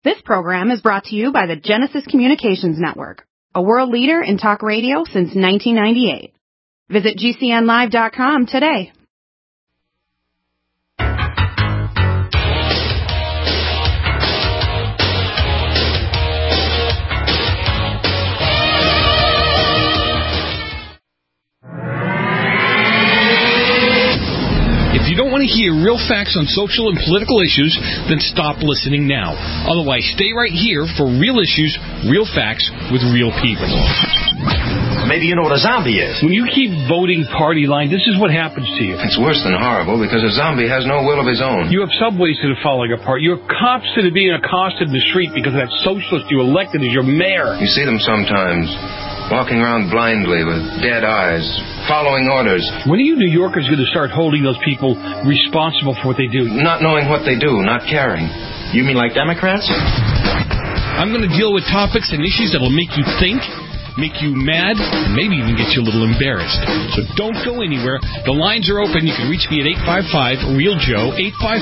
This program is brought to you by the Genesis Communications Network, a world leader in talk radio since 1998. Visit GCNlive.com today. If you don't want to hear real facts on social and political issues, then stop listening now. Otherwise, stay right here for real issues, real facts, with real people. Maybe you know what a zombie is. When you keep voting party line, this is what happens to you. It's worse than horrible because a zombie has no will of his own. You have subways that are falling apart. You have cops that are being accosted in the street because of that socialist you elected as your mayor. You see them sometimes, walking around blindly with dead eyes, following orders. When are you New Yorkers going to start holding those people responsible for what they do? Not knowing what they do, not caring. You mean like Democrats? I'm going to deal with topics and issues that will make you think, make you mad, and maybe even get you a little embarrassed. So don't go anywhere. The lines are open. You can reach me at 855-REAL-JOE,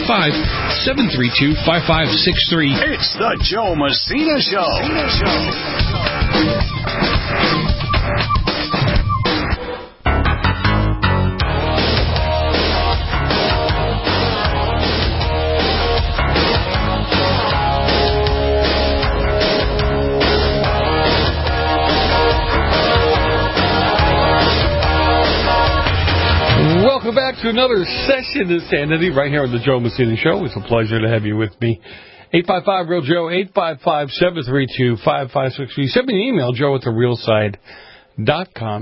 855-732-5563. It's the Joe Messina Show. Welcome back to another session of Sanity right here on the Joe Messina Show. It's a pleasure to have you with me. 855-REAL-JOE, 855-732-5563. Send me an email, joe@therealside.com,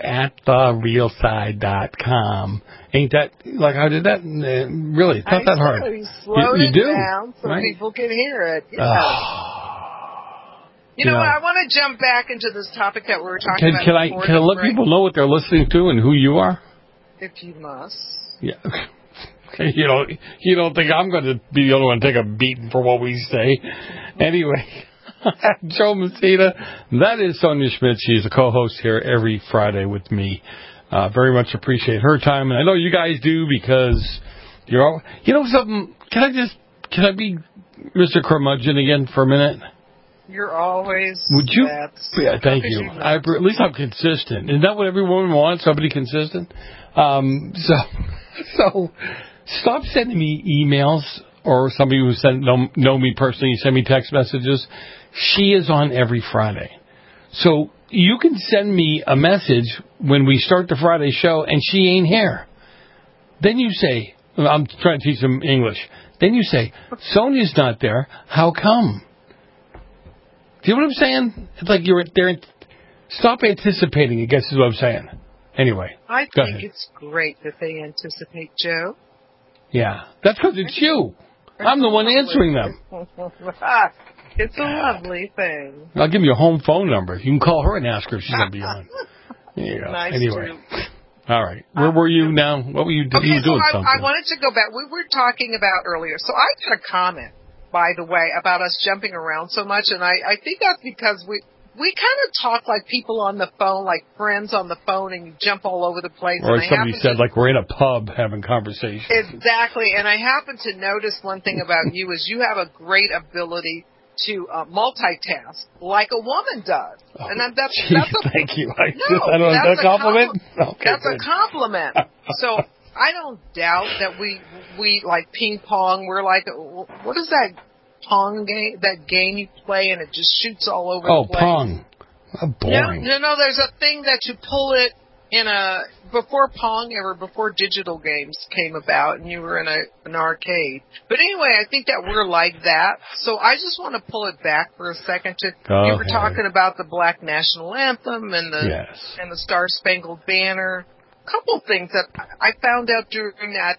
joe@therealside.com. Ain't that, like I did that? Really, it's not that hard. You do? Down so right? people can hear it. Yeah. You know, I want to jump back into this topic that we were talking about. Can I let people know what they're listening to and who you are? If you must. Yeah. You don't think I'm going to be the only one to take a beating for what we say. Anyway, Joe Messina, that is Sonia Schmidt. She's a co-host here every Friday with me. Very much appreciate her time. And I know you guys do because you're all... You know something? Can I be Mr. Curmudgeon again for a minute? You're always... Would you? Yeah, thank you. At least I'm consistent. Isn't that what every woman wants? Somebody consistent? So stop sending me emails or somebody who know me personally, send me text messages. She is on every Friday. So you can send me a message when we start the Friday show and she ain't here. Then you say, I'm trying to teach them English. Then you say, Sonia's not there. How come? Do you know what I'm saying? It's like you're there. Stop anticipating, I guess is what I'm saying. Anyway, I think it's great that they anticipate, Joe. Yeah, that's because it's you. I'm the one answering them. It's a lovely thing. I'll give you a home phone number. You can call her and ask her if she's going to be on. There you go. Nice anyway. All right. Where were you now? What were you doing? Okay, so something. I wanted to go back. We were talking about earlier. So I got a comment, by the way, about us jumping around so much. And I think that's because we kind of talk like people on the phone, like friends on the phone, and you jump all over the place. Or somebody said, like we're in a pub having conversations. Exactly. And I happen to notice one thing about you is you have a great ability to multitask like a woman does. Oh, and that's thank you. I don't know, that's a compliment? Okay, that's a compliment. So I don't doubt that we like ping pong. We're like, what is that Pong game, that game you play and it just shoots all over the place? Oh, Pong. How boring. No, there's a thing that you pull it in before Pong before digital games came about and you were in an arcade. But anyway, I think that we're like that. So I just want to pull it back for a second you were talking about the Black National Anthem and the Star Spangled Banner. A couple things that I found out during that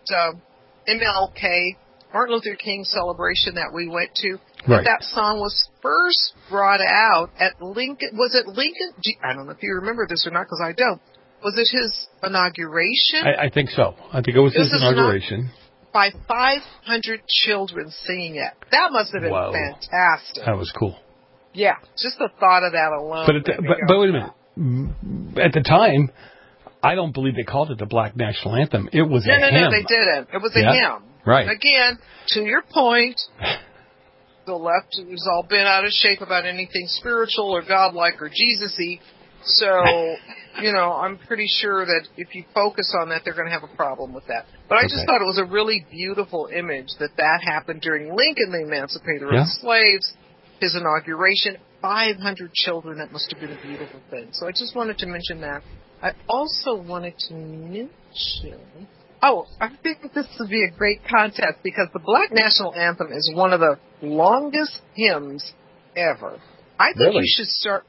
MLK Martin Luther King celebration that we went to. Right. That song was first brought out at Lincoln. Was it Lincoln? I don't know if you remember this or not, because I don't. Was it his inauguration? I think so. I think it was his inauguration. By 500 children singing it. That must have been fantastic. That was cool. Yeah, just the thought of that alone. But wait a minute. At the time, I don't believe they called it the Black National Anthem. It was a hymn. No, they didn't. It was a hymn. Right. Again, to your point, the left has all been out of shape about anything spiritual or godlike or Jesus-y. So, I'm pretty sure that if you focus on that, they're going to have a problem with that. But I just thought it was a really beautiful image that happened during Lincoln, the emancipator of slaves, his inauguration, 500 children. That must have been a beautiful thing. So I just wanted to mention that. I also wanted to mention... I think this would be a great contest because the Black National Anthem is one of the longest hymns ever. I think you should start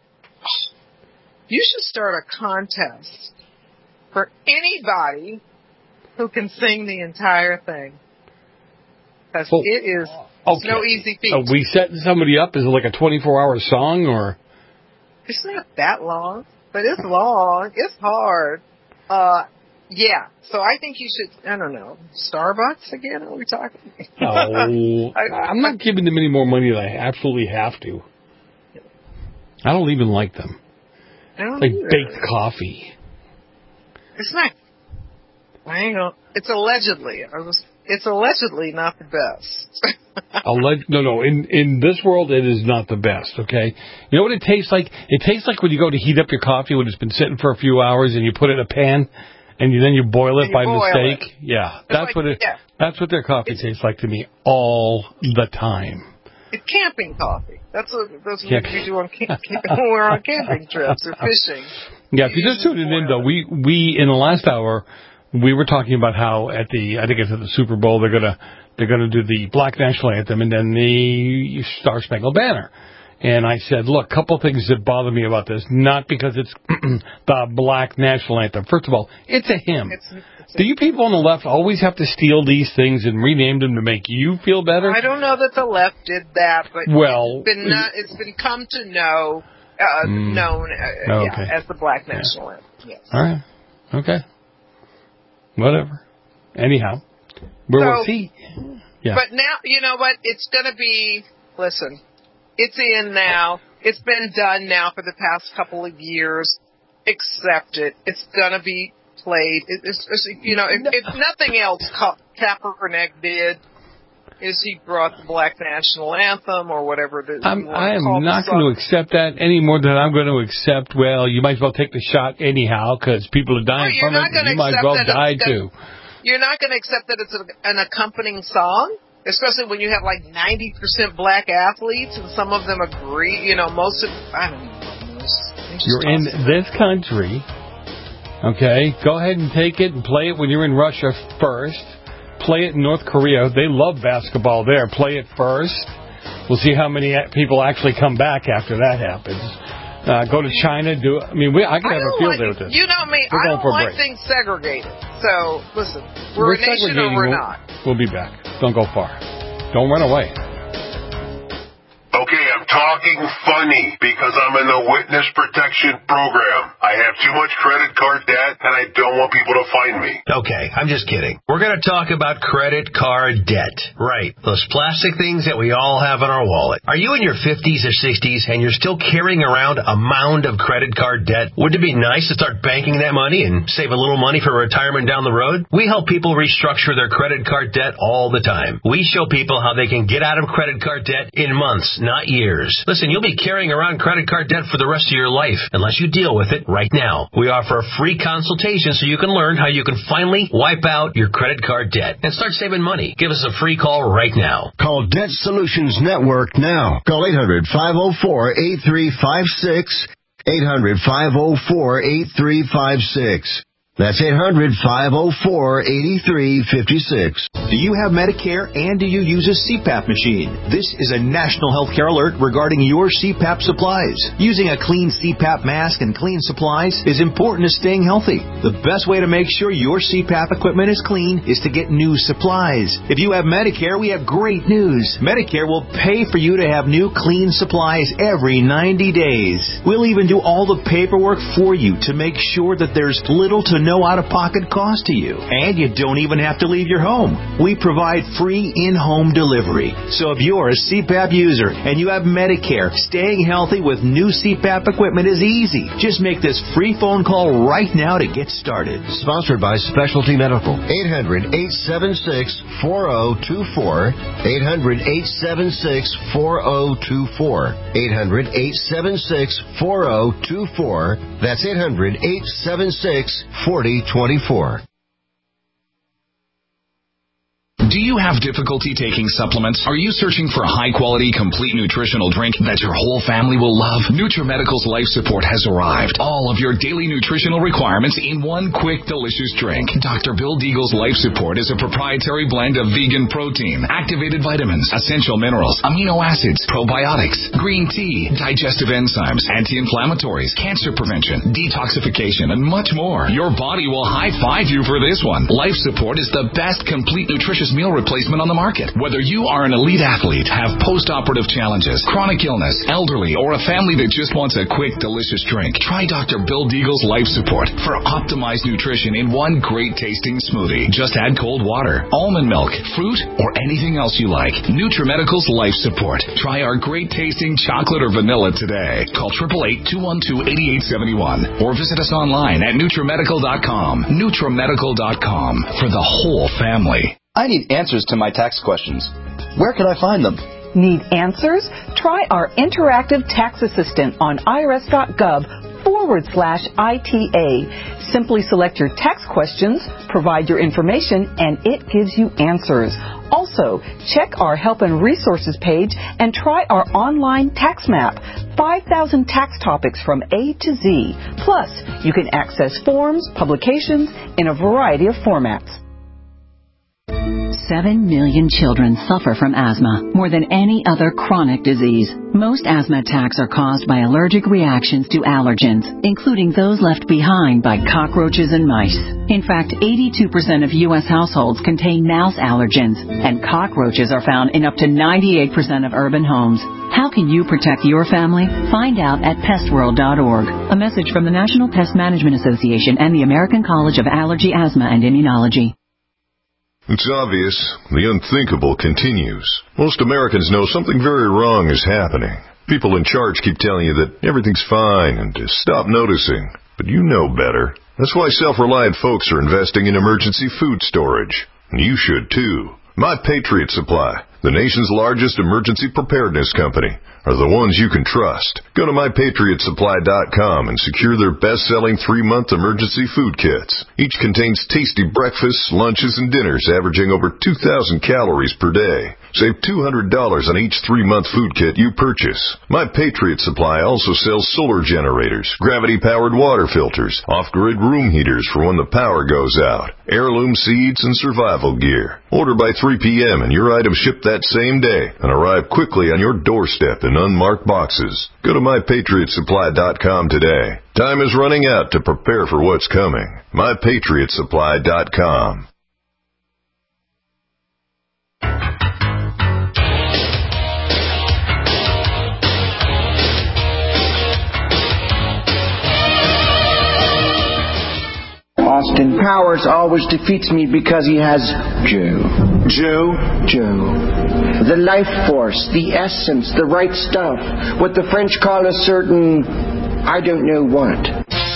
a contest for anybody who can sing the entire thing. Because it is no easy feat. Are we setting somebody up? Is it like a 24-hour song or? It's not that long, but it's long. It's hard. Yeah. So I think you should, I don't know, Starbucks again? Are we talking? I'm not giving them any more money than I absolutely have to. I don't even like them. I don't like either. Baked coffee. It's not. It's allegedly. It's allegedly not the best. No. In this world, it is not the best. Okay. You know what it tastes like? It tastes like when you go to heat up your coffee when it's been sitting for a few hours and you put it in a pan and then you boil it by mistake. Yeah, that's what their coffee tastes like to me all the time. It's camping coffee. That's what we do when we're on camping trips or fishing. Yeah, if you just tuned in though, we in the last hour we were talking about how I think it's at the Super Bowl they're gonna do the Black National Anthem and then the Star Spangled Banner. And I said, look, a couple things that bother me about this, not because it's the Black National Anthem. First of all, it's a hymn. Do you people on the left always have to steal these things and rename them to make you feel better? I don't know that the left did that, but it's been come to know, known as the Black National Anthem. Yes. All right. Okay. Whatever. Anyhow. But now, you know what? It's going to be, listen, it's in now. It's been done now for the past couple of years. Accept it. It's going to be played. If nothing else, Kaepernick did is he brought the Black National Anthem or whatever. I am not going to accept that any more than I'm going to accept, well, you might as well take the shot anyhow because people are dying from it and you might as well die too. You're not going to accept that it's an accompanying song? Especially when you have like 90% black athletes and some of them agree, most of, I don't know. You're in this country, okay? Go ahead and take it and play it when you're in Russia first. Play it in North Korea. They love basketball there. Play it first. We'll see how many people actually come back after that happens. Go to China. I can have a field day with this. You know me. I don't like things segregated. So, listen, we're a nation or we're not. We'll be back. Don't go far. Don't run away. Okay, I'm talking funny because I'm in the witness protection program. I have too much credit card debt and I don't want people to find me. Okay, I'm just kidding. We're going to talk about credit card debt. Right, those plastic things that we all have in our wallet. Are you in your 50s or 60s and you're still carrying around a mound of credit card debt? Wouldn't it be nice to start banking that money and save a little money for retirement down the road? We help people restructure their credit card debt all the time. We show people how they can get out of credit card debt in months, not years. Listen, you'll be carrying around credit card debt for the rest of your life unless you deal with it right now. We offer a free consultation so you can learn how you can finally wipe out your credit card debt and start saving money. Give us a free call right now. Call Debt Solutions Network now. Call 800-504-8356. 800-504-8356. That's 800-504-8356. Do you have Medicare and do you use a CPAP machine? This is a national healthcare alert regarding your CPAP supplies. Using a clean CPAP mask and clean supplies is important to staying healthy. The best way to make sure your CPAP equipment is clean is to get new supplies. If you have Medicare, we have great news. Medicare will pay for you to have new clean supplies every 90 days. We'll even do all the paperwork for you to make sure that there's little to no out-of-pocket cost to you. And you don't even have to leave your home. We provide free in-home delivery. So if you're a CPAP user and you have Medicare, staying healthy with new CPAP equipment is easy. Just make this free phone call right now to get started. Sponsored by Specialty Medical. 800-876-4024. 800-876-4024. 800-876-4024. That's 800-876-4024. Do you have difficulty taking supplements? Are you searching for a high-quality, complete nutritional drink that your whole family will love? NutriMedical's Life Support has arrived. All of your daily nutritional requirements in one quick, delicious drink. Dr. Bill Deagle's Life Support is a proprietary blend of vegan protein, activated vitamins, essential minerals, amino acids, probiotics, green tea, digestive enzymes, anti-inflammatories, cancer prevention, detoxification, and much more. Your body will high-five you for this one. Life Support is the best complete nutritious meal replacement on the market. Whether you are an elite athlete, have post-operative challenges, chronic illness, elderly, or a family that just wants a quick, delicious drink, try Dr. Bill Deagle's Life Support for optimized nutrition in one great-tasting smoothie. Just add cold water, almond milk, fruit, or anything else you like. NutriMedical's Life Support. Try our great-tasting chocolate or vanilla today. Call 888-212-8871 or visit us online at NutriMedical.com. NutriMedical.com for the whole family. I need answers to my tax questions. Where can I find them? Need answers? Try our interactive tax assistant on irs.gov/ITA. Simply select your tax questions, provide your information, and it gives you answers. Also, check our help and resources page and try our online tax map. 5,000 tax topics from A to Z. Plus, you can access forms, publications in a variety of formats. 7 million children suffer from asthma, more than any other chronic disease. Most asthma attacks are caused by allergic reactions to allergens, including those left behind by cockroaches and mice. In fact, 82% of U.S. households contain mouse allergens, and cockroaches are found in up to 98% of urban homes. How can you protect your family? Find out at pestworld.org. A message from the National Pest Management Association and the American College of Allergy, Asthma, and Immunology. It's obvious. The unthinkable continues. Most Americans know something very wrong is happening. People in charge keep telling you that everything's fine and to stop noticing. But you know better. That's why self-reliant folks are investing in emergency food storage. And you should too. My Patriot Supply, the nation's largest emergency preparedness company, are the ones you can trust. Go to MyPatriotSupply.com and secure their best-selling 3-month emergency food kits. Each contains tasty breakfasts, lunches, and dinners averaging over 2,000 calories per day. Save $200 on each 3-month food kit you purchase. My Patriot Supply also sells solar generators, gravity-powered water filters, off-grid room heaters for when the power goes out, heirloom seeds, and survival gear. Order by 3 p.m. and your items ship that same day and arrive quickly on your doorstep in unmarked boxes. Go to MyPatriotSupply.com today. Time is running out to prepare for what's coming. MyPatriotSupply.com. Austin Powers always defeats me because he has Joe. The life force, the essence, the right stuff. What the French call a certain, I don't know what.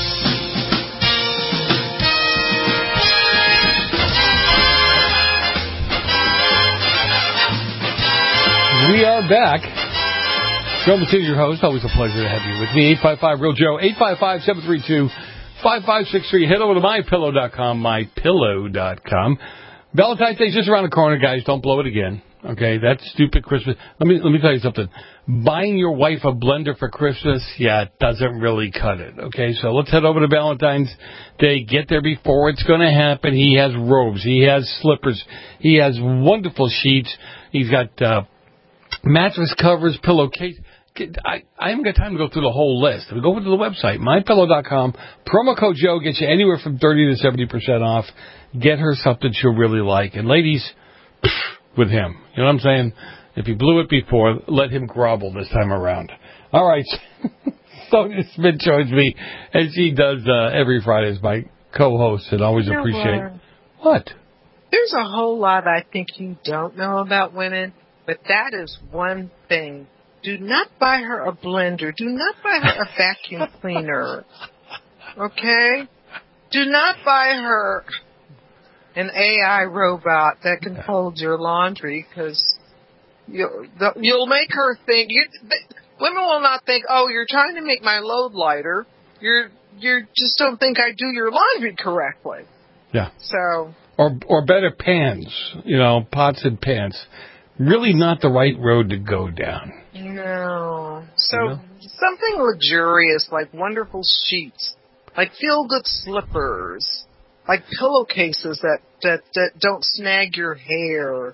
We are back. Joe Messina, your host. Always a pleasure to have you with me. 855-REAL-JOE, 855-732-5563. Head over to MyPillow.com, MyPillow.com. Valentine's Day is just around the corner, guys. Don't blow it again. Okay, that stupid Christmas. Let me tell you something. Buying your wife a blender for Christmas, it doesn't really cut it. Okay, so let's head over to Valentine's Day. Get there before it's going to happen. He has robes. He has slippers. He has wonderful sheets. He's got mattress covers, pillowcase. I haven't got time to go through the whole list. Go over to the website, MyPillow.com. Promo code Joe gets you anywhere from 30 to 70% off. Get her something she'll really like. And ladies, with him. You know what I'm saying? If he blew it before, let him grovel this time around. All right. Sonia Smith joins me, as she does every Friday, as my co-host and always appreciate. What? There's a whole lot I think you don't know about women, but that is one thing. Do not buy her a blender. Do not buy her a vacuum cleaner. Okay? Do not buy her an AI robot that can fold your laundry, because you'll make her think. Women will not think, oh, you're trying to make my load lighter. You just don't think I do your laundry correctly. Yeah. So. Or better pans, pots and pans. Really not the right road to go down. No. So something luxurious, like wonderful sheets, like feel-good slippers, like pillowcases that don't snag your hair.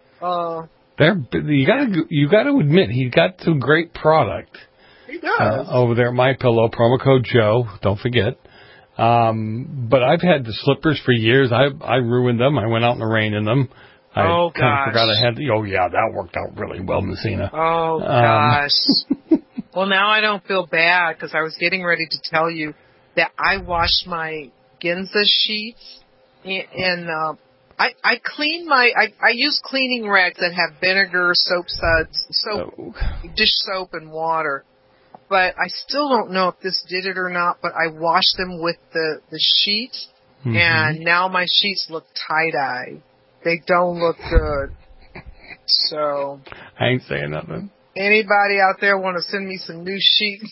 You got to admit, he got some great product. He does. Over there at MyPillow, promo code Joe. Don't forget. But I've had the slippers for years. I ruined them. I went out in the rain in them. I kind of forgot I had the. Oh yeah, that worked out really well, Messina. Oh gosh. Well, now I don't feel bad, because I was getting ready to tell you that I washed my Ginza sheets, and I clean I use cleaning rags that have vinegar, soap suds, dish soap, and water. But I still don't know if this did it or not, but I washed them with the sheets, and now my sheets look tie-dye. They don't look good. So. I ain't saying nothing. Anybody out there want to send me some new sheets?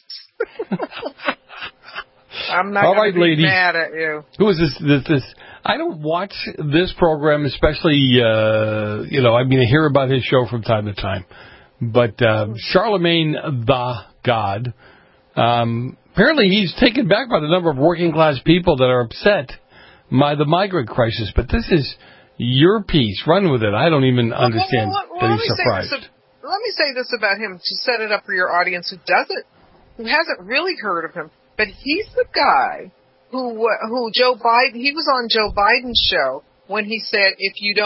I'm not going to be mad at you. Who is this? I don't watch this program, especially, I hear about his show from time to time. But Charlemagne the God, apparently he's taken back by the number of working class people that are upset by the migrant crisis. But this is your piece. Run with it. I don't even understand that he's surprised. Let me say this about him to set it up for your audience who hasn't really heard of him. But he's the guy who Joe Biden, he was on Joe Biden's show when he said, if you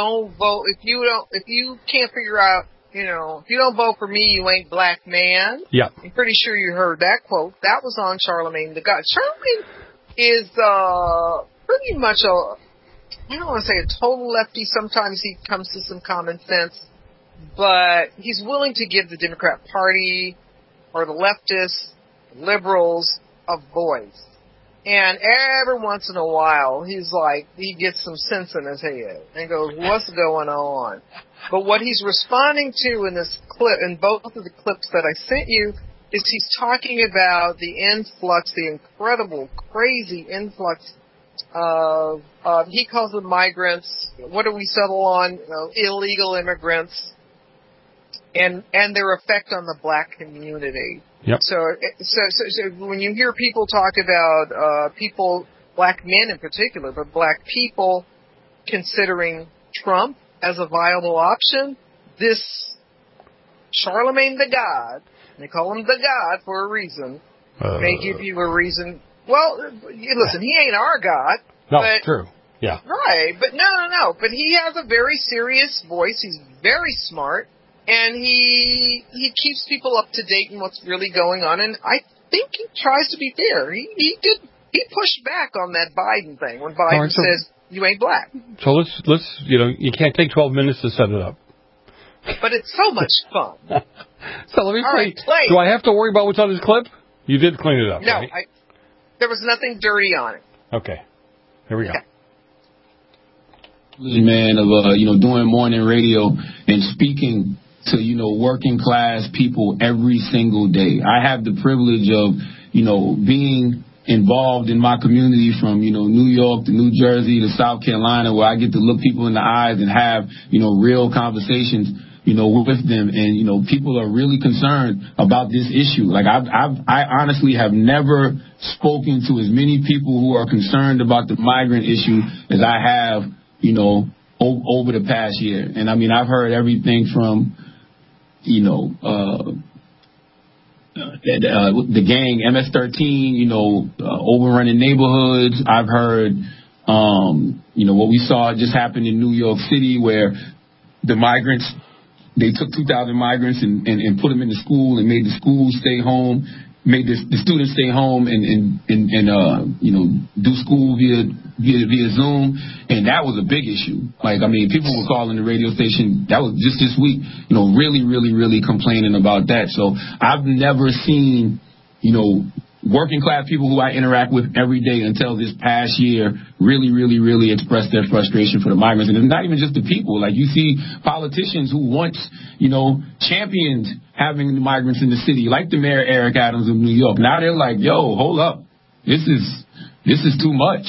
can't figure out, if you don't vote for me, you ain't black man. Yeah. I'm pretty sure you heard that quote. That was on Charlemagne the God. Charlemagne is pretty much I don't want to say a total lefty. Sometimes he comes to some common sense. But he's willing to give the Democrat Party or the leftists, liberals, a voice. And every once in a while, he gets some sense in his head and goes, what's going on? But what he's responding to in this clip, in both of the clips that I sent you, is he's talking about the influx, the incredible, crazy influx of he calls them migrants. What do we settle on? Illegal immigrants. And their effect on the black community. Yep. So when you hear people talk about black men in particular, but black people considering Trump as a viable option, this Charlemagne the God, they call him the God for a reason, may give you a reason. Well, listen, he ain't our God. No, true. Yeah. Right, but no. But he has a very serious voice. He's very smart. And he keeps people up to date in what's really going on, and I think he tries to be fair. He pushed back on that Biden thing when Biden says you ain't black. So let's you can't take 12 minutes to set it up. But it's so much fun. So let me play. Play. Do I have to worry about what's on this clip? You did clean it up, no, right? There was nothing dirty on it. Okay, here we go. Man, of doing morning radio and speaking to, working class people every single day. I have the privilege of, being involved in my community from, New York to New Jersey to South Carolina, where I get to look people in the eyes and have, real conversations, with them. And, people are really concerned about this issue. Like I honestly have never spoken to as many people who are concerned about the migrant issue as I have, over the past year. And I mean, I've heard everything from, the gang MS-13, overrunning neighborhoods. I've heard, what we saw just happened in New York City, where the migrants, they took 2,000 migrants and put them in the school and made the school stay home made the students stay home and do school via Zoom, and that was a big issue. Like, I mean, people were calling the radio station. That was just this week, really, really, really complaining about that. So I've never seen, working class people who I interact with every day until this past year really, really, really express their frustration for the migrants. And it's not even just the people. Like, you see politicians who once, championed having the migrants in the city, like the mayor Eric Adams of New York. Now they're like, yo, hold up. This is too much.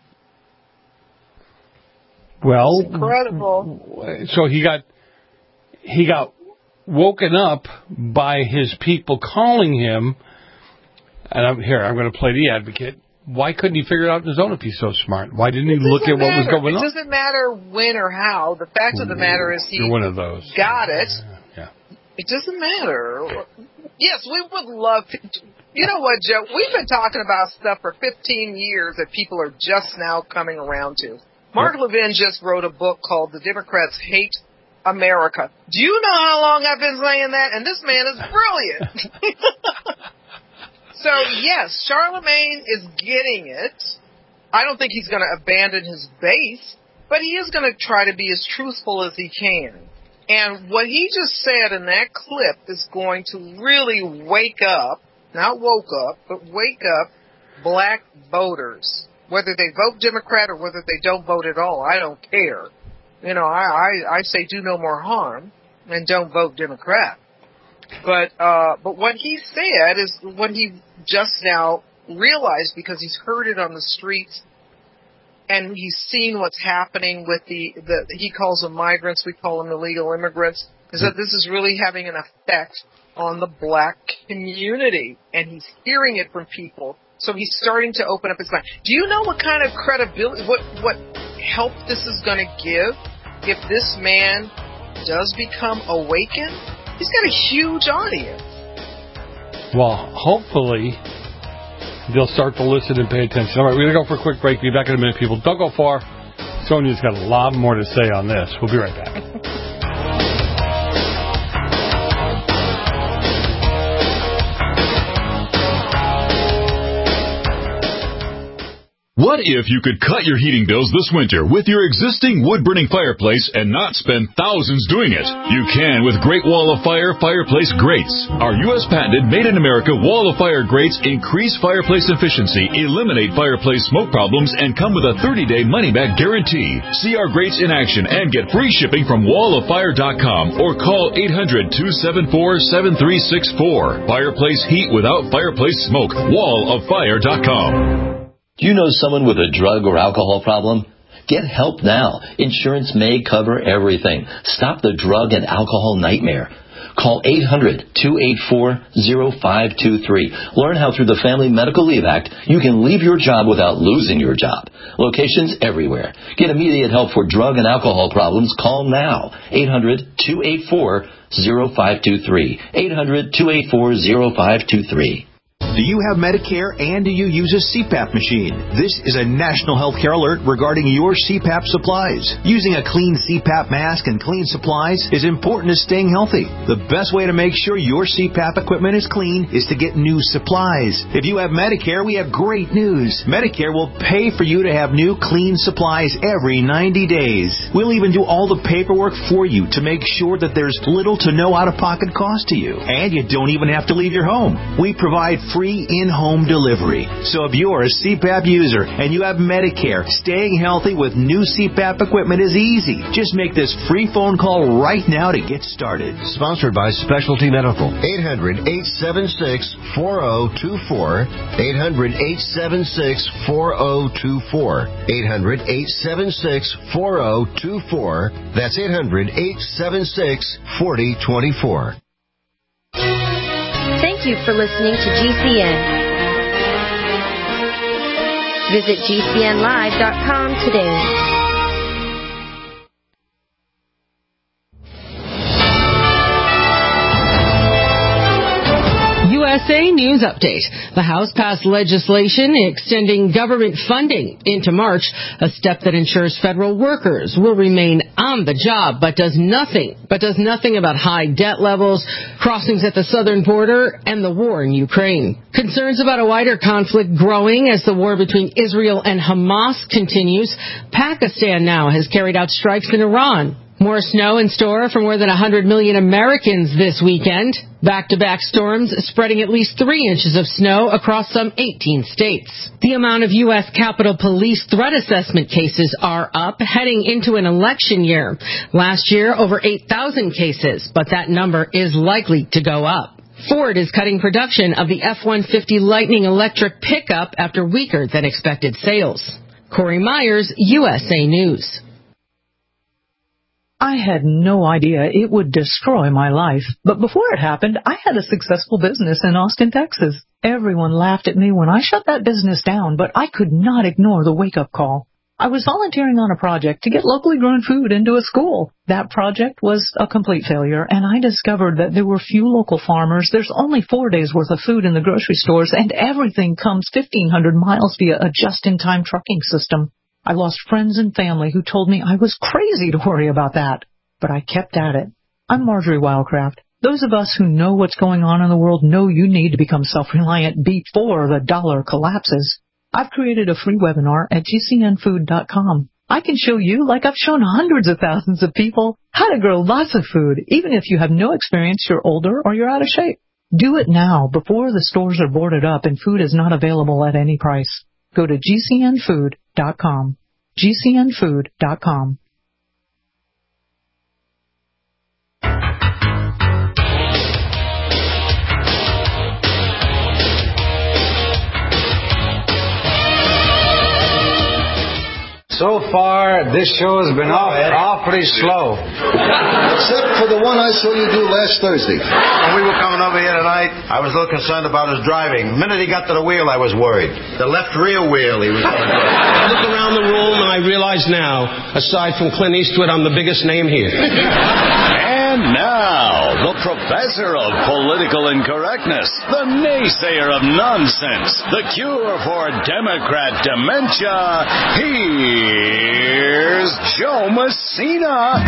Well, it's incredible. So he got woken up by his people calling him. And I'm going to play the advocate. Why couldn't he figure it out on his own if he's so smart? Why didn't he look at what was going on? It doesn't matter when or how. The fact of the matter is he one of those. Got it. Yeah. It doesn't matter. Yes, we would love to. You know what, Joe? We've been talking about stuff for 15 years that people are just now coming around to. Mark Levin just wrote a book called The Democrats Hate America. Do you know how long I've been saying that? And this man is brilliant. So, yes, Charlemagne is getting it. I don't think he's going to abandon his base, but he is going to try to be as truthful as he can. And what he just said in that clip is going to really wake up, not woke up, but wake up black voters. Whether they vote Democrat or whether they don't vote at all, I don't care. I say do no more harm and don't vote Democrat. But what he said is what he just now realized, because he's heard it on the streets and he's seen what's happening with he calls them migrants, we call them illegal immigrants, is that this is really having an effect on the black community, and he's hearing it from people. So he's starting to open up his mind. Do you know what kind of credibility, what help this is going to give if this man does become awakened? He's got a huge audience. Well, hopefully they'll start to listen and pay attention. All right, we're going to go for a quick break. Be back in a minute, people. Don't go far. Sonia's got a lot more to say on this. We'll be right back. What if you could cut your heating bills this winter with your existing wood-burning fireplace and not spend thousands doing it? You can with Great Wall of Fire fireplace grates. Our U.S. patented made-in-America Wall of Fire grates increase fireplace efficiency, eliminate fireplace smoke problems, and come with a 30-day money-back guarantee. See our grates in action and get free shipping from walloffire.com or call 800-274-7364. Fireplace heat without fireplace smoke. walloffire.com. Do you know someone with a drug or alcohol problem? Get help now. Insurance may cover everything. Stop the drug and alcohol nightmare. Call 800-284-0523. Learn how through the Family Medical Leave Act you can leave your job without losing your job. Locations everywhere. Get immediate help for drug and alcohol problems. Call now. 800-284-0523. 800-284-0523. Do you have Medicare and do you use a CPAP machine? This is a national healthcare alert regarding your CPAP supplies. Using a clean CPAP mask and clean supplies is important to staying healthy. The best way to make sure your CPAP equipment is clean is to get new supplies. If you have Medicare, we have great news. Medicare will pay for you to have new clean supplies every 90 days. We'll even do all the paperwork for you to make sure that there's little to no out-of-pocket cost to you. And you don't even have to leave your home. We provide free in-home delivery. So if you're a CPAP user and you have Medicare, staying healthy with new CPAP equipment is easy. Just make this free phone call right now to get started. Sponsored by Specialty Medical. 800-876-4024. 800-876-4024. 800-876-4024. That's 800-876-4024. Thank you for listening to GCN. Visit GCNlive.com today. USA News Update. The House passed legislation extending government funding into March, a step that ensures federal workers will remain on the job, but does nothing about high debt levels, crossings at the southern border, and the war in Ukraine. Concerns about a wider conflict growing as the war between Israel and Hamas continues. Pakistan now has carried out strikes in Iran. More snow in store for more than 100 million Americans this weekend. Back-to-back storms spreading at least 3 inches of snow across some 18 states. The amount of U.S. Capitol Police threat assessment cases are up, heading into an election year. Last year, over 8,000 cases, but that number is likely to go up. Ford is cutting production of the F-150 Lightning electric pickup after weaker than expected sales. Corey Myers, USA News. I had no idea it would destroy my life, but before it happened, I had a successful business in Austin, Texas. Everyone laughed at me when I shut that business down, but I could not ignore the wake-up call. I was volunteering on a project to get locally grown food into a school. That project was a complete failure, and I discovered that there were few local farmers. There's only 4 days' worth of food in the grocery stores, and everything comes 1,500 miles via a just-in-time trucking system. I lost friends and family who told me I was crazy to worry about that. But I kept at it. I'm Marjorie Wildcraft. Those of us who know what's going on in the world know you need to become self-reliant before the dollar collapses. I've created a free webinar at gcnfood.com. I can show you, like I've shown hundreds of thousands of people, how to grow lots of food, even if you have no experience, you're older, or you're out of shape. Do it now before the stores are boarded up and food is not available at any price. Go to gcnfood.com. gcnfood.com. So far, this show has been awfully slow. Except for the one I saw you do last Thursday. When we were coming over here tonight, I was a little concerned about his driving. The minute he got to the wheel, I was worried. The left rear wheel he was on. I look around the room and I realize now, aside from Clint Eastwood, I'm the biggest name here. And now, the professor of political incorrectness, the naysayer of nonsense, the cure for Democrat dementia, here's Joe Messina.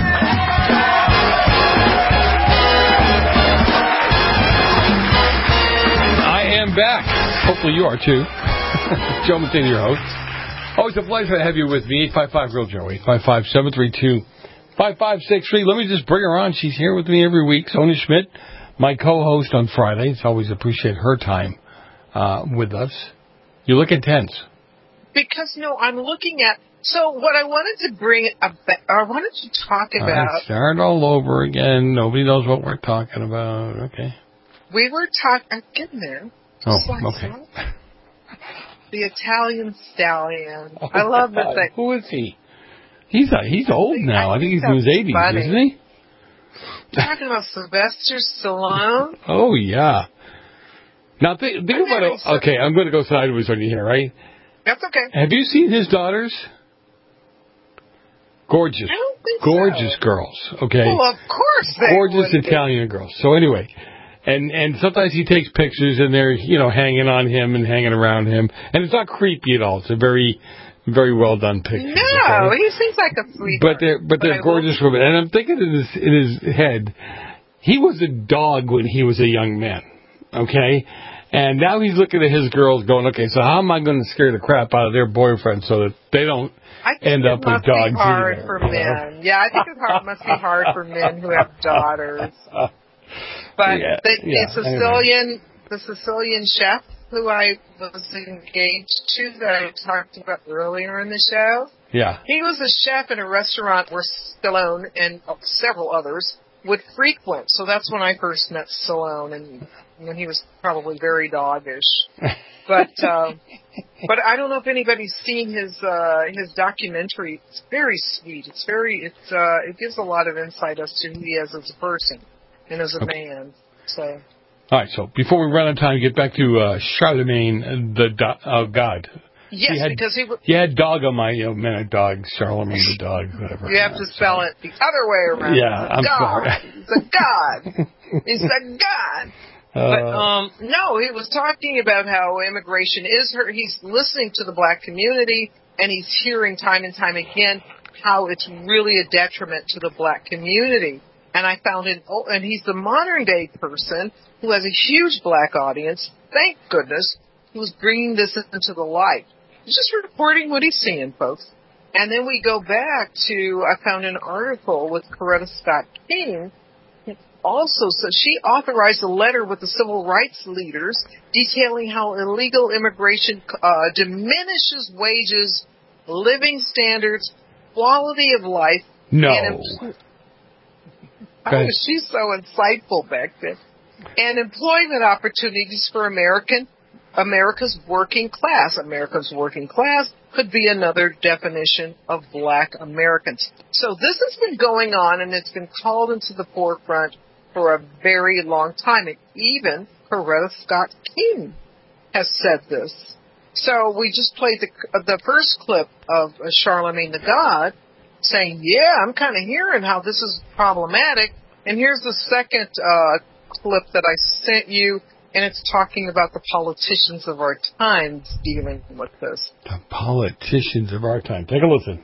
I am back. Hopefully you are too. Joe Messina, your host. Always a pleasure to have you with me. 855-REAL-JOE, 855-732-5563. Let me just bring her on. She's here with me every week. Sonia Schmidt, my co-host on Fridays. Always appreciate her time with us. You look intense. Because, no, I'm looking at... So what I wanted to bring up... I wanted to talk about... Start all over again. Nobody knows what we're talking about. Okay. We were talking... I'm getting there. Oh, okay. The Italian Stallion. I love that thing. Who is he? He's old now. I think he's in his 80s, isn't he? You're talking about Sylvester Stallone? Oh, yeah. Now, think about it. Okay, I'm going to go sideways on you here, right? That's okay. Have you seen his daughters? Gorgeous. I don't think gorgeous girls, okay? Well, of course they Gorgeous would Italian girls. So anyway, and sometimes he takes pictures and they're, hanging on him and hanging around him. And it's not creepy at all. It's a very... very well done picture. No, okay? He seems like a sweetheart. But they're gorgeous women. And I'm thinking in his head, he was a dog when he was a young man. Okay? And now he's looking at his girls going, okay, so how am I going to scare the crap out of their boyfriend so that they don't end up with dogs either? Hard for men. Yeah, I think it must be hard for men who have daughters. But the Sicilian chef who I was engaged to that I talked about earlier in the show. Yeah. He was a chef in a restaurant where Stallone and several others would frequent. So that's when I first met Stallone, and when he was probably very doggish. But I don't know if anybody's seen his documentary. It's very sweet. It gives a lot of insight as to who he is as a person and as a man. So. All right, so before we run out of time, get back to Charlemagne, God. Yes, because he had dog on my, man, a dog, Charlemagne the dog, whatever. You have to spell it the other way around. Yeah, I'm sorry. It's a God. It's a God. No, he was talking about how immigration is hurt. He's listening to the black community, and he's hearing time and time again how it's really a detriment to the black community. And I found it, and he's the modern day person who has a huge black audience, thank goodness, who's bringing this into the light. He's just reporting what he's seeing, folks. And then we go back to, I found an article with Coretta Scott King. Also, so she authorized a letter with the civil rights leaders detailing how illegal immigration diminishes wages, living standards, quality of life. No. She's so insightful back then. And employment opportunities for America's working class. America's working class could be another definition of black Americans. So this has been going on, and it's been called into the forefront for a very long time. And even Coretta Scott King has said this. So we just played the first clip of Charlemagne the God saying, yeah, I'm kind of hearing how this is problematic. And here's the second clip that I sent you, and it's talking about the politicians of our times dealing with this. The politicians of our time. Take a listen.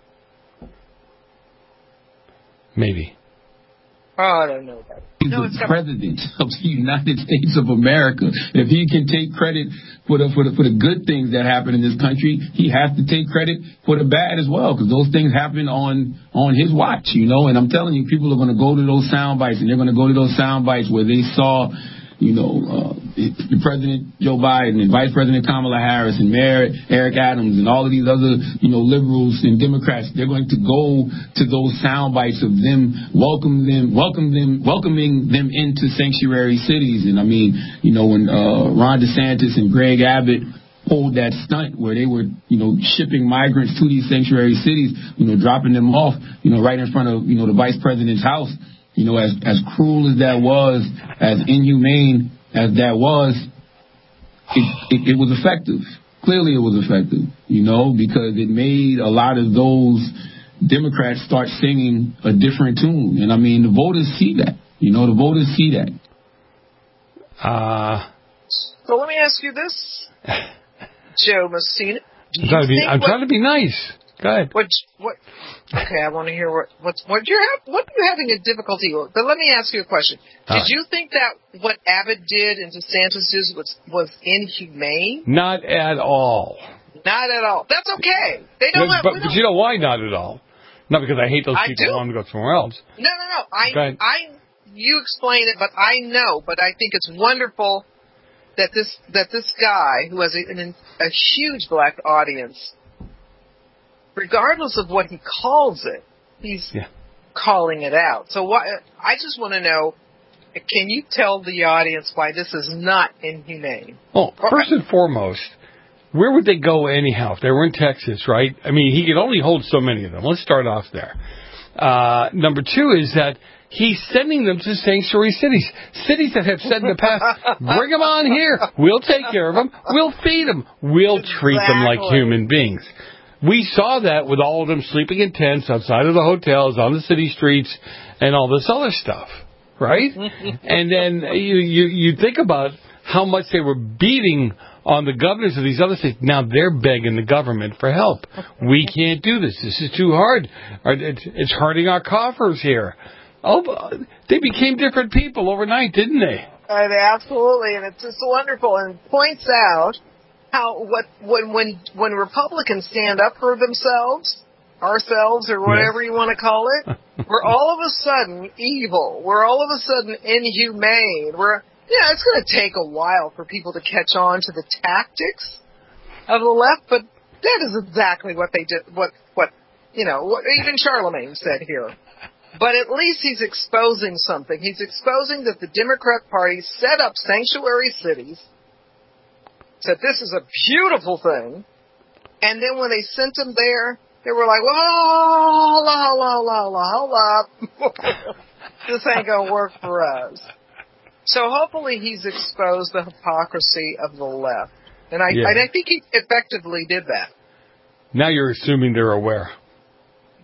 Maybe. Oh, I don't know about it. He's the president of the United States of America. If he can take credit for the good things that happen in this country, he has to take credit for the bad as well, because those things happen on his watch, you know. And I'm telling you, people are going to go to those sound bites, and they're going to go to those sound bites where they saw, the President Joe Biden and Vice President Kamala Harris and Mayor Eric Adams and all of these other, liberals and Democrats. They're going to go to those sound bites of them welcoming them into sanctuary cities. And I mean, when Ron DeSantis and Greg Abbott pulled that stunt where they were, shipping migrants to these sanctuary cities, dropping them off, right in front of, the Vice President's house. As cruel as that was, as inhumane as that was, it was effective. Clearly it was effective, because it made a lot of those Democrats start singing a different tune. And I mean, the voters see that. The voters see that. So let me ask you this, Joe Messina. I'm trying to be nice. Go ahead. What? Okay, I want to hear what you're having a difficulty with. But let me ask you a question. Did you think that what Abbott did and DeSantis did was inhumane? Not at all. Not at all. That's okay. They don't. But you know why not at all? Not because I hate those people and want them to go somewhere else. No. You explain it, but I know. But I think it's wonderful that this guy who has a huge black audience, regardless of what he calls it, he's calling it out. So I just want to know, can you tell the audience why this is not inhumane? Well, first and foremost, where would they go anyhow if they were in Texas, right? I mean, he could only hold so many of them. Let's start off there. Number two is that he's sending them to sanctuary cities. Cities that have said in the past, bring them on here. We'll take care of them. We'll feed them. We'll treat them like human beings. We saw that with all of them sleeping in tents outside of the hotels, on the city streets, and all this other stuff, right? And then you think about how much they were beating on the governors of these other states. Now they're begging the government for help. We can't do this. This is too hard. It's hurting our coffers here. Oh, they became different people overnight, didn't they? Absolutely, and it's just wonderful, and points out how when Republicans stand up for themselves, ourselves, or whatever you want to call it, we're all of a sudden evil. We're all of a sudden inhumane. It's going to take a while for people to catch on to the tactics of the left, but that is exactly what they did. What even Charlemagne said here. But at least he's exposing something. He's exposing that the Democrat Party set up sanctuary cities, said this is a beautiful thing, and then when they sent them there, they were like, whoa, hold up. This ain't going to work for us. So hopefully he's exposed the hypocrisy of the left. And I think he effectively did that. Now you're assuming they're aware.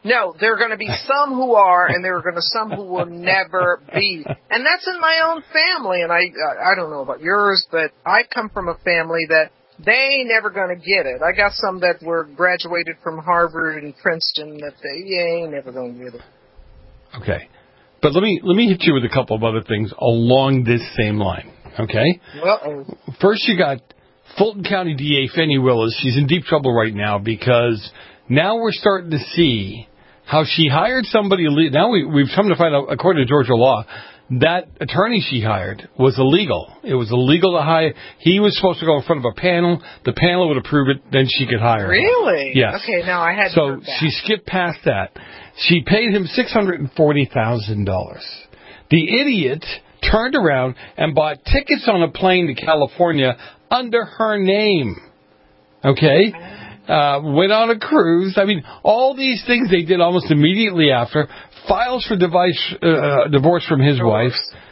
No, there are going to be some who are, and there are going to some who will never be. And that's in my own family, and I don't know about yours, but I come from a family that they ain't never going to get it. I got some that were graduated from Harvard and Princeton that they ain't never going to get it. Okay. But let me hit you with a couple of other things along this same line, okay? Uh-oh. First, you got Fulton County DA Fannie Willis. She's in deep trouble right now because now we're starting to see how she hired somebody. Now we've come to find out, according to Georgia law, that attorney she hired was illegal. It was illegal to hire. He was supposed to go in front of a panel. The panel would approve it. Then she could hire him. Really? Yes. Okay, now I had so heard that. She skipped past that. She paid him $640,000. The idiot turned around and bought tickets on a plane to California under her name. Okay? Went on a cruise. I mean, all these things they did almost immediately after. Files for divorce from his wife.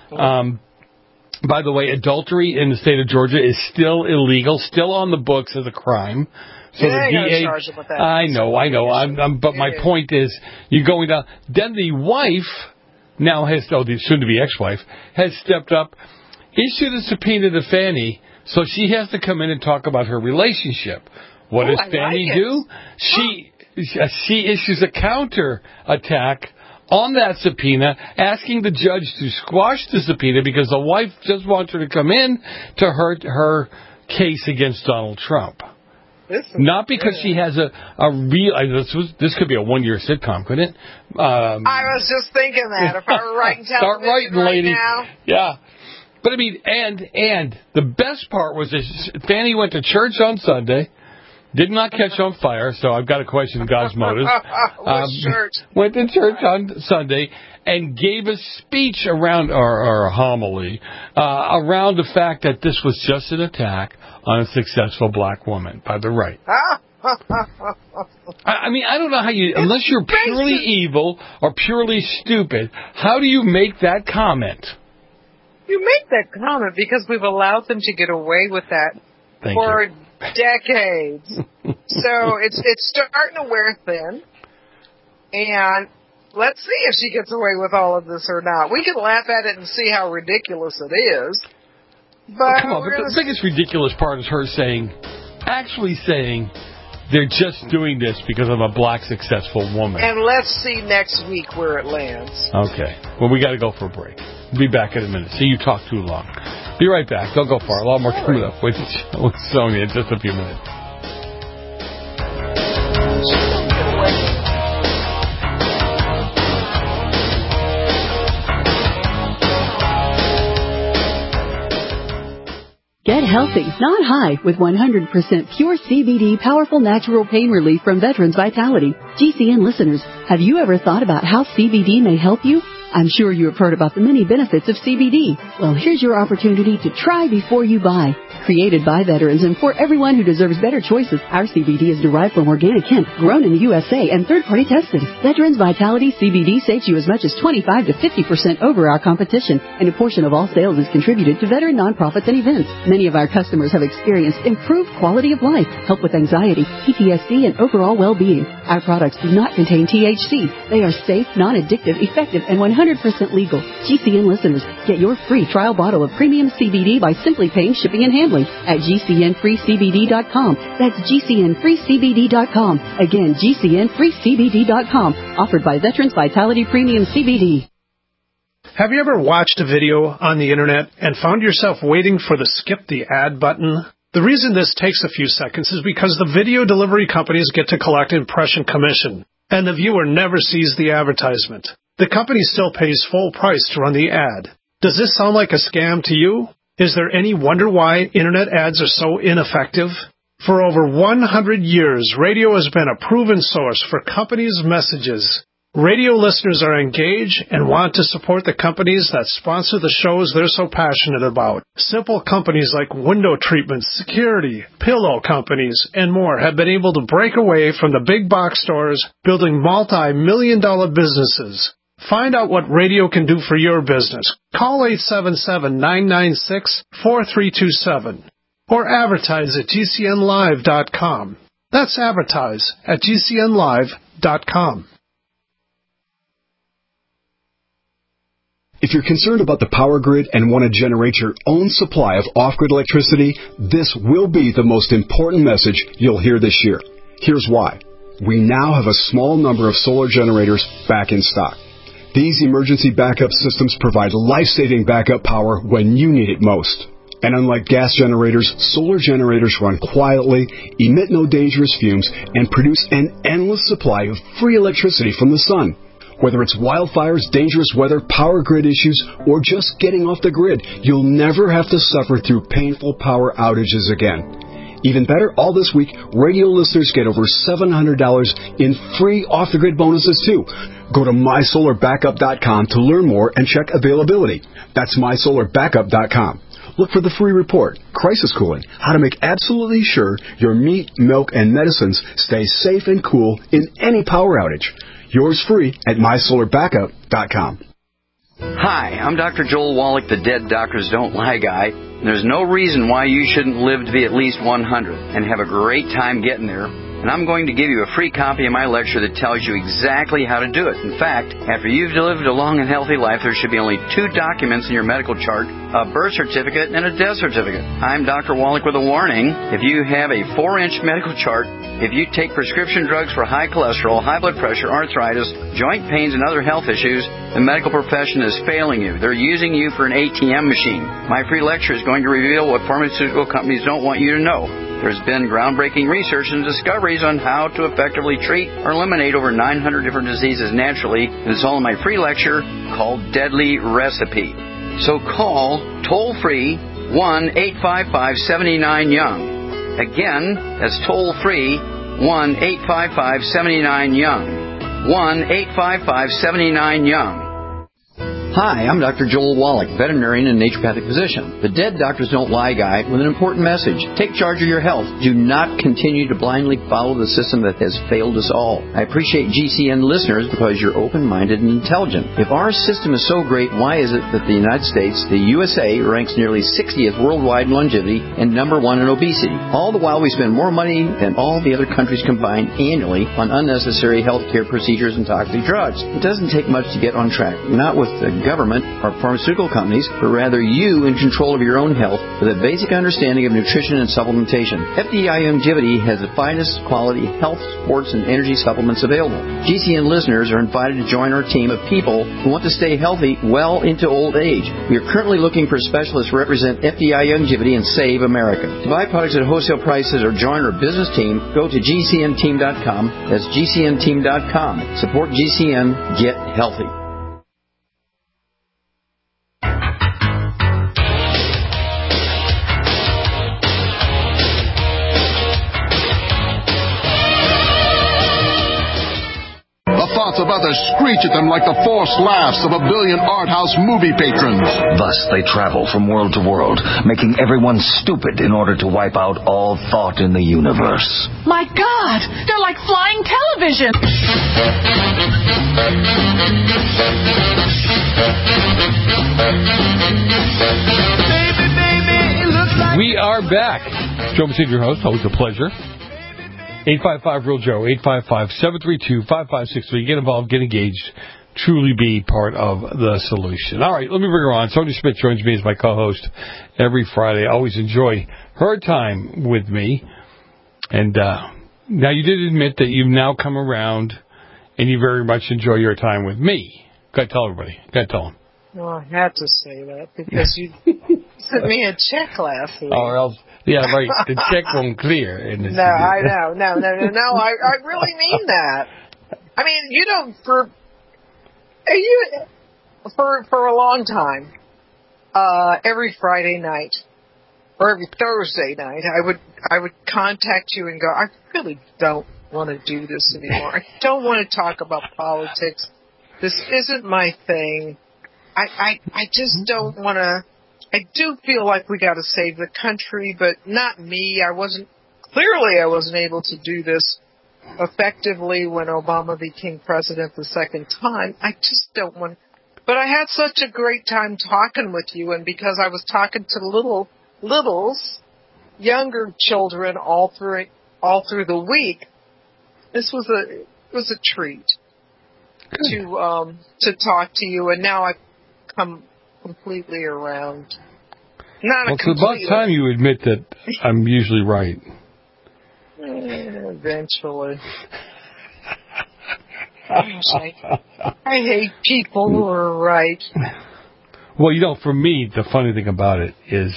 By the way, adultery in the state of Georgia is still illegal, still on the books as a crime. So yeah, the DA, charge him with that. I know. But my point is, you're going down. Then the wife now has, the soon-to-be ex-wife, has stepped up, issued a subpoena to Fannie, so she has to come in and talk about her relationship. What does Fannie do? She issues a counter attack on that subpoena, asking the judge to squash the subpoena because the wife just wants her to come in to hurt her case against Donald Trump. Not because she has a real. This could be a one-year sitcom, couldn't it? I was just thinking that if I were writing television start writing, lady. Now. Yeah. But I mean, and the best part was this: Fannie went to church on Sunday. Did not catch on fire, so I've got to question God's motives. Went to church on Sunday and gave a speech around, or a homily, around the fact that this was just an attack on a successful black woman by the right. I mean, I don't know how you, unless you're purely evil or purely stupid, how do you make that comment? You make that comment because we've allowed them to get away with that for decades. So it's starting to wear thin. And let's see if she gets away with all of this or not. We can laugh at it and see how ridiculous it is. But come on, but the biggest ridiculous part is her actually saying they're just doing this because I'm a black successful woman. And let's see next week where it lands. Okay. Well, we got to go for a break. We'll be back in a minute. See, you talk too long. Be right back. Don't go far. A lot more coming up with Sonia in just a few minutes. Get healthy, not high, with 100% pure CBD powerful natural pain relief from Veterans Vitality. GCN listeners, have you ever thought about how CBD may help you? I'm sure you have heard about the many benefits of CBD. Well, here's your opportunity to try before you buy. Created by veterans and for everyone who deserves better choices, our CBD is derived from organic hemp, grown in the USA, and third-party tested. Veterans Vitality CBD saves you as much as 25 to 50% over our competition, and a portion of all sales is contributed to veteran nonprofits and events. Many of our customers have experienced improved quality of life, help with anxiety, PTSD, and overall well-being. Our products do not contain THC. They are safe, non-addictive, effective, and 100% legal. GCN listeners, get your free trial bottle of premium CBD by simply paying shipping and handling at GCNFreeCBD.com. That's GCNFreeCBD.com. Again, GCNFreeCBD.com. Offered by Veterans Vitality Premium CBD. Have you ever watched a video on the internet and found yourself waiting for the skip the ad button? The reason this takes a few seconds is because the video delivery companies get to collect impression commission, and the viewer never sees the advertisement. The company still pays full price to run the ad. Does this sound like a scam to you? Is there any wonder why internet ads are so ineffective? For over 100 years, radio has been a proven source for companies' messages. Radio listeners are engaged and want to support the companies that sponsor the shows they're so passionate about. Simple companies like window treatments, security, pillow companies, and more have been able to break away from the big box stores, building multi-million-dollar businesses. Find out what radio can do for your business. Call 877-996-4327 or advertise at GCNlive.com. That's advertise at GCNlive.com. If you're concerned about the power grid and want to generate your own supply of off-grid electricity, this will be the most important message you'll hear this year. Here's why. We now have a small number of solar generators back in stock. These emergency backup systems provide life-saving backup power when you need it most. And unlike gas generators, solar generators run quietly, emit no dangerous fumes, and produce an endless supply of free electricity from the sun. Whether it's wildfires, dangerous weather, power grid issues, or just getting off the grid, you'll never have to suffer through painful power outages again. Even better, all this week, radio listeners get over $700 in free off-the-grid bonuses, too. Go to mysolarbackup.com to learn more and check availability. That's mysolarbackup.com. Look for the free report, Crisis Cooling, how to make absolutely sure your meat, milk, and medicines stay safe and cool in any power outage. Yours free at mysolarbackup.com. Hi, I'm Dr. Joel Wallach, the Dead Doctors Don't Lie guy. And there's no reason why you shouldn't live to be at least 100 and have a great time getting there. And I'm going to give you a free copy of my lecture that tells you exactly how to do it. In fact, after you've lived a long and healthy life, there should be only 2 documents in your medical chart, a birth certificate and a death certificate. I'm Dr. Wallach with a warning. If you have a 4-inch medical chart, if you take prescription drugs for high cholesterol, high blood pressure, arthritis, joint pains, and other health issues, the medical profession is failing you. They're using you for an ATM machine. My free lecture is going to reveal what pharmaceutical companies don't want you to know. There's been groundbreaking research and discoveries on how to effectively treat or eliminate over 900 different diseases naturally, and it's all in my free lecture called Deadly Recipe. So call toll-free 1-855-79-YOUNG. Again, that's toll-free 1-855-79-YOUNG. 1-855-79-YOUNG. Hi, I'm Dr. Joel Wallach, veterinarian and naturopathic physician. The Dead Doctors Don't Lie guy with an important message. Take charge of your health. Do not continue to blindly follow the system that has failed us all. I appreciate GCN listeners because you're open-minded and intelligent. If our system is so great, why is it that the United States, the USA, ranks nearly 60th worldwide in longevity and number 1 in obesity? All the while we spend more money than all the other countries combined annually on unnecessary healthcare procedures and toxic drugs. It doesn't take much to get on track. Not with the government or pharmaceutical companies, but rather you in control of your own health with a basic understanding of nutrition and supplementation. FDI Longevity has the finest quality health, sports, and energy supplements available. GCN listeners are invited to join our team of people who want to stay healthy well into old age. We are currently looking for specialists to represent FDI Longevity and Save America. To buy products at wholesale prices or join our business team, go to GCNteam.com. That's GCNteam.com. Support GCN. Get healthy. About to screech at them like the forced laughs of 1 billion art house movie patrons. Thus they travel from world to world, making everyone stupid in order to wipe out all thought in the universe. My God, they're like flying television. We are back. Joe Messina, your host. Always a pleasure. 855-REAL-JOE, 855-732-5563. Get involved, get engaged, truly be part of the solution. All right, let me bring her on. Sonia Schmidt joins me as my co-host every Friday. I always enjoy her time with me. And now you did admit that you've now come around and you very much enjoy your time with me. Go ahead, tell everybody. Go ahead, tell them. No, I had to say that because you sent me a check last week. Or else... Yeah, right. The check won't clear. No, I know. No. I really mean that. I mean, for a long time, every Friday night or every Thursday night, I would contact you and go, I really don't want to do this anymore. I don't want to talk about politics. This isn't my thing. I just don't want to. I do feel like we got to save the country, but not me. I wasn't able to do this effectively when Obama became president the second time. I just don't want. But I had such a great time talking with you, and because I was talking to littles, younger children all through the week, this was a treat to talk to you. And now I come completely around. Not well, a it's about time you admit that I'm usually right. Eventually. I hate people who are right. Well, you know, for me, the funny thing about it is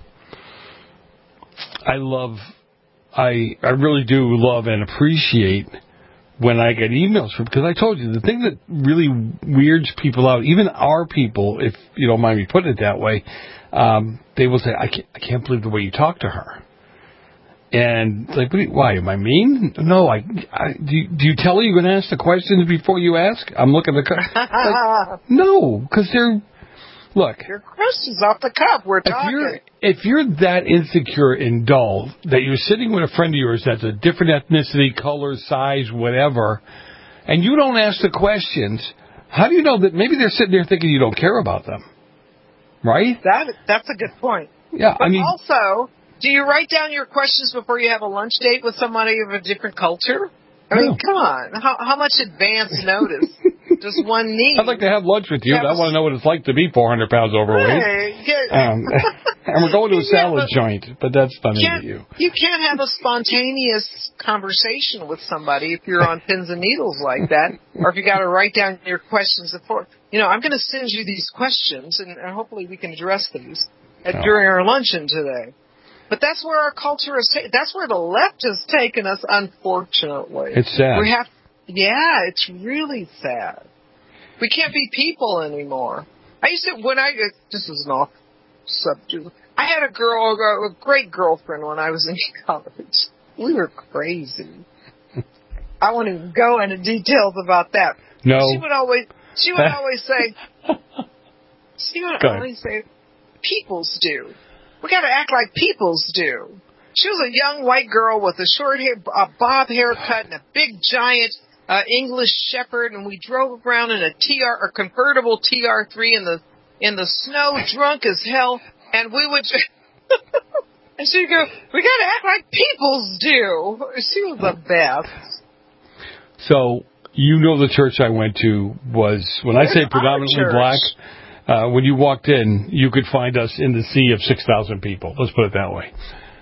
I really do love and appreciate when I get emails from, because I told you, the thing that really weirds people out, even our people, if you don't mind me putting it that way, they will say, I can't believe the way you talk to her. And like, why? Am I mean? No, do you tell her you're going to ask the questions before you ask? I'm looking at the no, because they're, look. Your questions off the cuff. We're talking. If you're that insecure and dull that you're sitting with a friend of yours that's a different ethnicity, color, size, whatever, and you don't ask the questions, how do you know that maybe they're sitting there thinking you don't care about them? Right? That's a good point. Yeah, but also, do you write down your questions before you have a lunch date with somebody of a different culture? I mean, come on. How much advance notice does one need? I'd like to have lunch with you. I want to know what it's like to be 400 pounds overweight. And we're going to a salad joint, but that's funny to you. You can't have a spontaneous conversation with somebody if you're on pins and needles like that, or if you got to write down your questions before. You know, I'm going to send you these questions, and hopefully we can address these during our luncheon today. But that's where our culture is. That's where the left has taken us, unfortunately. It's sad. It's really sad. We can't be people anymore. This is an off subject. I had a great girlfriend when I was in college. We were crazy. I won't even go into details about that. No. She would always say, peoples do. We got to act like peoples do. She was a young white girl with a short hair, a bob haircut, and a big giant English Shepherd, and we drove around in a convertible TR3 in the snow, drunk as hell, and we would. And she'd go, "We got to act like peoples do." She was the best. So you know, the church I went to was, when I say predominantly black. When you walked in, you could find us in the sea of 6,000 people. Let's put it that way.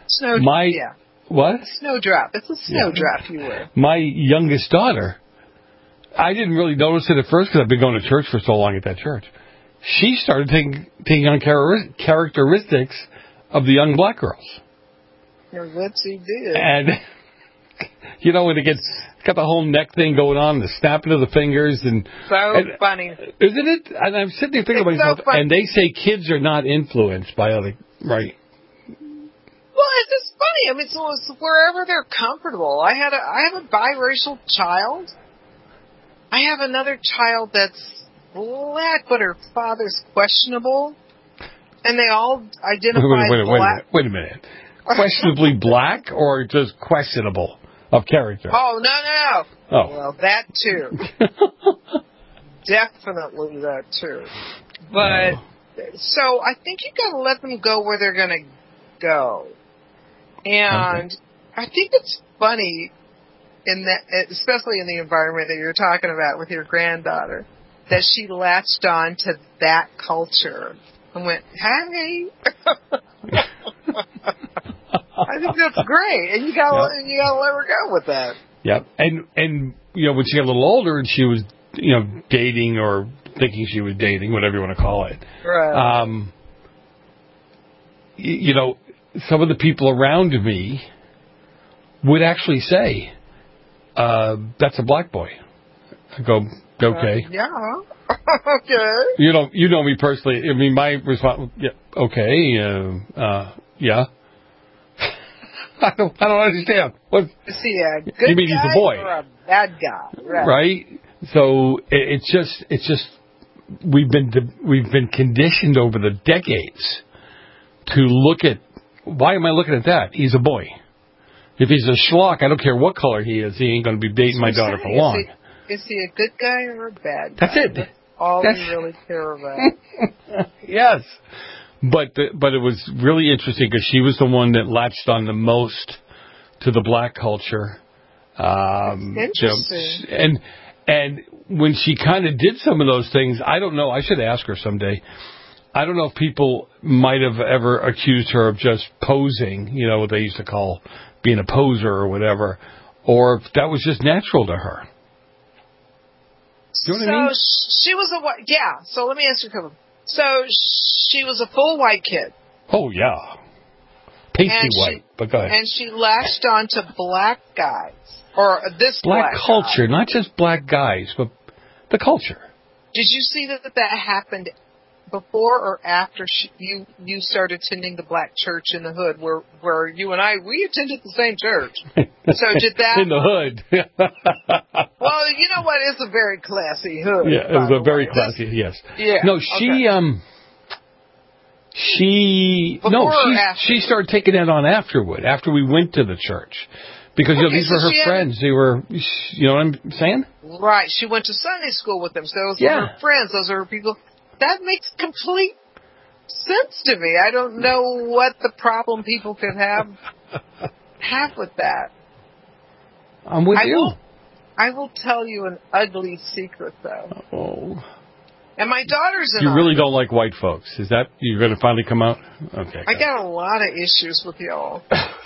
What? Snowdrop. It's a snowdrop you wear. My youngest daughter, I didn't really notice it at first because I've been going to church for so long at that church. She started taking on characteristics of the young black girls. Your lips, you did. And, you know, when it gets got the whole neck thing going on, the snapping of the fingers. And funny. Isn't it? And I'm sitting there thinking about myself, and they say kids are not influenced by other, right? Well, it's just funny. I mean, so it's wherever they're comfortable. I have a biracial child. I have another child that's black, but her father's questionable. And they all identify black. Wait a minute. Questionably black or just questionable of character? Oh, no. Oh. Well, that too. Definitely that too. But, so I think you got to let them go where they're going to go. And I think it's funny, especially in the environment that you're talking about with your granddaughter, that she latched on to that culture and went, "Hey." I think that's great, and you gotta let her go with that. Yep, and you know, when she got a little older and she was, you know, dating or thinking she was dating, whatever you want to call it. Right. You know, some of the people around me would actually say, "That's a black boy." I go, "Okay." Yeah. Okay. You know me personally. I mean, my response, yeah, okay, yeah. I don't understand. What? See, a good you mean guy he's a boy or a bad guy, right? So it's just we've been conditioned over the decades to look at, why am I looking at that? He's a boy. If he's a schlock, I don't care what color he is. He ain't going to be dating my daughter for long. Is he a good guy or a bad guy? That's it. That's all we really care about. Yes. But it was really interesting because she was the one that latched on the most to the black culture. Interesting. And when she kind of did some of those things, I don't know. I should ask her someday. I don't know if people might have ever accused her of just posing, you know, what they used to call being a poser or whatever, or if that was just natural to her. Do you know what I mean? She was so let me ask you a couple. So she was a full white kid. Oh, yeah. Pasty white, but go ahead. And she latched on to black guys, or this black culture, guy. Not just black guys, but the culture. Did you see that happened before or after you started attending the black church in the hood, where you and we attended the same church? So did that in the hood? Well, you know what? It's a very classy hood. Yeah, it was a very classy. Yes. Yeah. No, she started taking that on afterward. After we went to the church, because these were her friends. They were, you know what I'm saying? Right. She went to Sunday school with them. So those are her friends. Those are her people. That makes complete sense to me. I don't know what the problem people could have with that. I'm with you. I will tell you an ugly secret, though. Oh. And my daughter's in. You really don't like white folks. Is that you're going to finally come out? Okay. I got a lot of issues with y'all.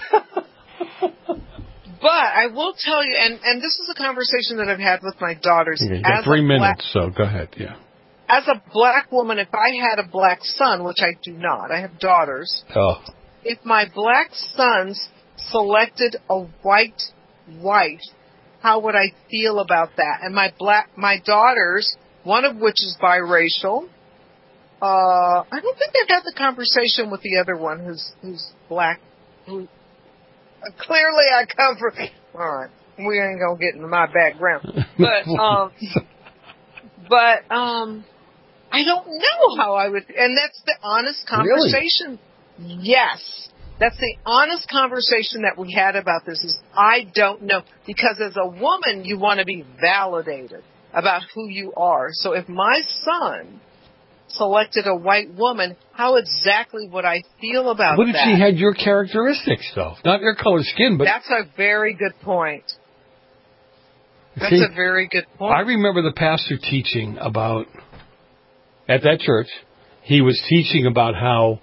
But I will tell you, and this is a conversation that I've had with my daughters. Okay, you got 3 minutes, so go ahead. Yeah. As a black woman, if I had a black son, which I do not, I have daughters. Oh. If my black sons selected a white wife, how would I feel about that? And my daughters, one of which is biracial. I don't think I've had the conversation with the other one who's black. Clearly, I come from. All right, we ain't gonna get into my background, but I don't know how I would, and that's the honest conversation. Really? Yes. That's the honest conversation that we had about this is I don't know. Because as a woman, you want to be validated about who you are. So if my son selected a white woman, how exactly would I feel about that? What if she had your characteristics, though? Not your color skin, but... That's a very good point. That's a very good point. I remember the pastor teaching about, at that church, he was teaching about how...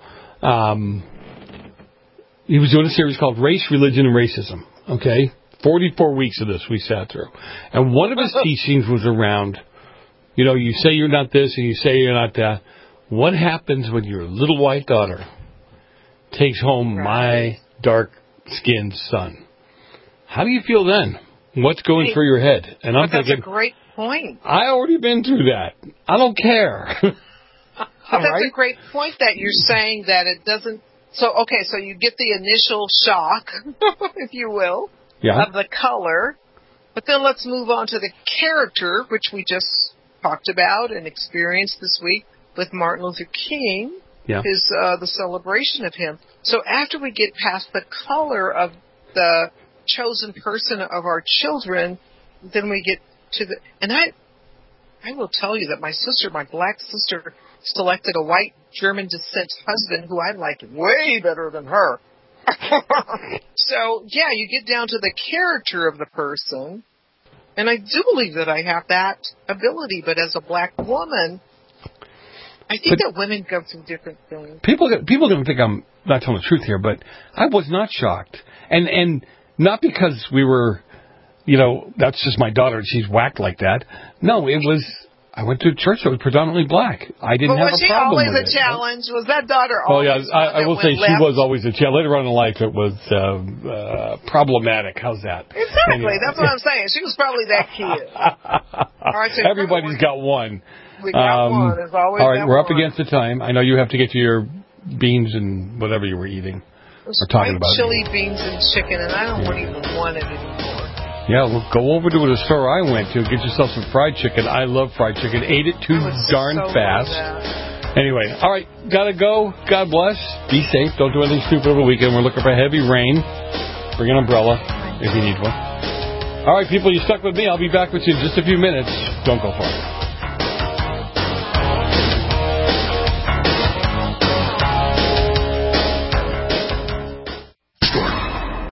he was doing a series called Race, Religion, and Racism, okay? 44 weeks of this we sat through. And one of his teachings was around, you know, you say you're not this and you say you're not that. What happens when your little white daughter takes home my dark-skinned son? How do you feel then? What's going through your head? And I'm thinking, that's a great point. I already been through that. I don't care. That's a great point that you're saying that it doesn't... So you get the initial shock, if you will, of the color. But then let's move on to the character, which we just talked about and experienced this week with Martin Luther King, the celebration of him. So after we get past the color of the chosen person of our children, then we get to the... And I will tell you that my black sister, selected a white German descent husband who I liked way better than her. So, you get down to the character of the person. And I do believe that I have that ability. But as a black woman, I think that women go through different things. People are going to think I'm not telling the truth here, but I was not shocked. And not because we were, you know, that's just my daughter and she's whacked like that. No, it was... I went to a church that was predominantly black. I didn't have a problem with it. Was she always a challenge? Was that daughter always? I will say she was always a challenge. Later on in life, it was problematic. How's that? Exactly. Anyway. That's what I'm saying. She was probably that kid. All right, so everybody's got one. We got one. There's always all right, we're up one. against the time. I know you have to get to your beans and whatever you were eating. Or talking about chili beans and chicken, and I don't even want it anymore. Yeah, well, go over to the store I went to, get yourself some fried chicken. I love fried chicken. Ate it too darn fast. Anyway, all right, gotta go. God bless. Be safe. Don't do anything stupid over the weekend. We're looking for heavy rain. Bring an umbrella if you need one. All right, people, you stuck with me. I'll be back with you in just a few minutes. Don't go far.